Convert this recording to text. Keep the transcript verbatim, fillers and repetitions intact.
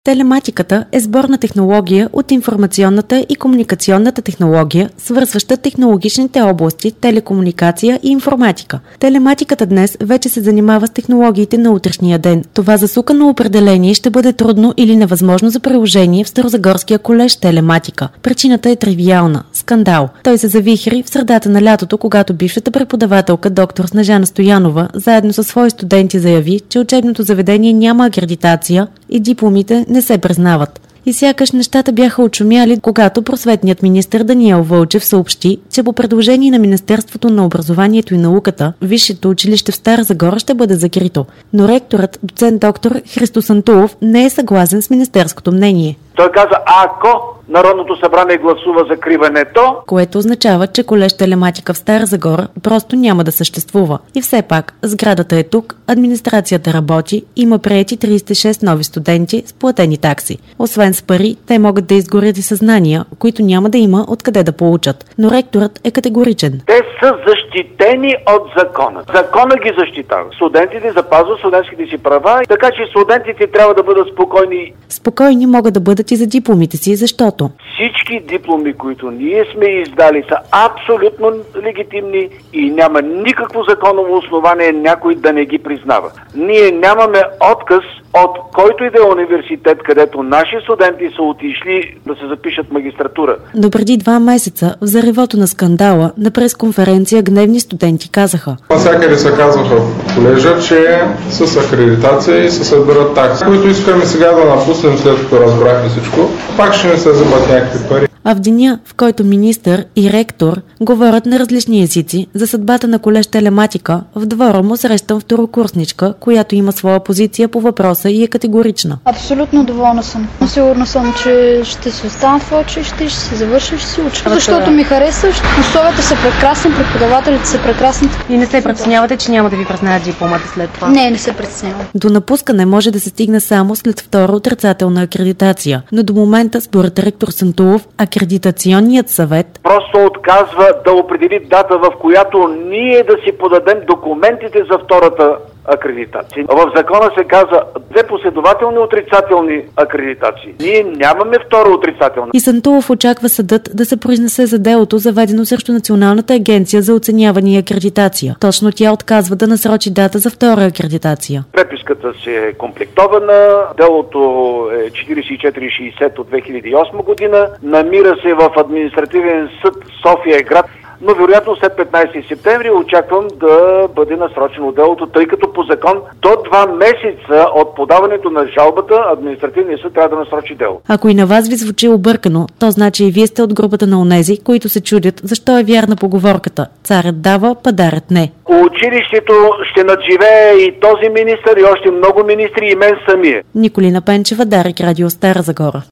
Телематиката е сборна технология от информационната и комуникационната технология, свързваща технологичните области телекомуникация и информатика. Телематиката днес вече се занимава с технологиите на утрешния ден. Това засукано определение ще бъде трудно или невъзможно за приложение в Старозагорския колеж телематика. Причината е тривиална – скандал. Той се завихри в средата на лятото, когато бившата преподавателка доктор Снежана Стоянова заедно със свои студенти заяви, че учебното заведение няма акредитация и дипломите не се признават. И сякаш нещата бяха очумяли, когато просветният министър Даниел Вълчев съобщи, че по предложение на Министерството на образованието и науката, Висшето училище в Стара Загора ще бъде закрито. Но ректорът, доцент доктор Христо Сантулов, не е съгласен с министерското мнение. Той каза, ако Народното събрание гласува закриването, което означава, че колеж телематика в Стара Загора просто няма да съществува. И все пак, сградата е тук, администрацията работи, има приети тридесет и шест нови студенти с платени такси. Освен с пари, те могат да изгорят и съзнания, които няма да има откъде да получат. Но ректорът е категоричен. Те са защитени от закона. Закона ги защитава. Студентите запазват студентските си права, така че студентите трябва да бъдат спокойни. Спокойни могат да бъдат и за дипломите си, защото всички дипломи, които ние сме издали, са абсолютно легитимни и няма никакво законово основание някой да не ги признава. Ние нямаме отказ от който и да е университет, където наши студенти са отишли да се запишат магистратура. Но преди два месеца, в заревото на скандала, на пресконференция гневни студенти казаха: навсякъде се казаха в колежа, че с акредитация и се събират такси, които искаме сега да напуснем, след като разбрахме всичко, пак ще не се забавят някакви пари. А в деня, в който министър и ректор говорят на различни езици за съдбата на колеж телематика, в двора му срещам второкурсничка, която има своя позиция по въпроса и е категорична. Абсолютно доволна съм. Сигурна съм, че ще се остана в това училище, ще се завърша и ще си уча. Защото ми харесва, условията са прекрасни, преподавателите са прекрасни. И не се притеснявате, че няма да ви признаят дипломата след това? Не, не се притеснявам. До напускане може да се стигне само след втора отрицателна акредитация, но до момента, според ректор Сантулов, акредитационният съвет просто отказва да определи дата, в която ние да си подадем документите за втората акредитация. В закона се каза две последователни отрицателни акредитации. Ние нямаме втора отрицателна. И Сантулов очаква съдът да се произнесе за делото, заведено срещу Националната агенция за оценяване и акредитация. Точно тя отказва да насрочи дата за втора акредитация. Преписката си е комплектована, делото е четиридесет и четири шейсет от две хиляди и осма година, намира се в административен съд София град, но вероятно след петнайсети септември очаквам да бъде насрочено делото, тъй като по закон до два месеца от подаването на жалбата административният съд трябва да насрочи дело. Ако и на вас ви звучи объркано, то значи и вие сте от групата на онези, които се чудят защо е вярна поговорката: царят дава, падарят не. Училището ще надживее и този министър, и още много министри, и мен самия. Николина Пенчева, Дарик, Радио Стара Загора.